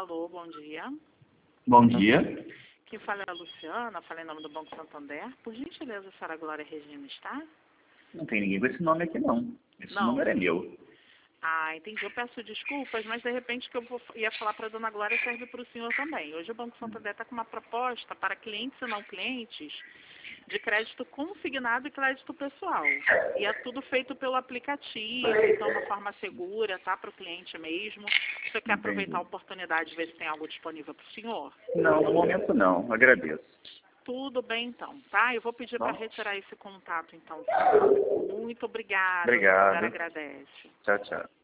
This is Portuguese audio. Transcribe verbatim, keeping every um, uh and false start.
Alô, bom dia. Bom dia. Quem fala é a Luciana, falei em nome do Banco Santander. Por gentileza, a senhora Glória Regina está? Não tem ninguém com esse nome aqui, não. Esse Não. número é meu. Ah, entendi. Eu peço desculpas, mas de repente o que eu vou, ia falar para a dona Glória serve para o senhor também. Hoje o Banco Santander está com uma proposta para clientes e não clientes de crédito consignado e crédito pessoal. E é tudo feito pelo aplicativo, então uma forma segura, tá? Para o cliente mesmo. Você quer aproveitar a Entendi. oportunidade de ver se tem algo disponível para o senhor? Não, no momento não. Agradeço. Tudo bem então, tá? Eu vou pedir para Bom. retirar esse contato então. Muito obrigada, a senhora Obrigado. agradece. Tchau, tchau.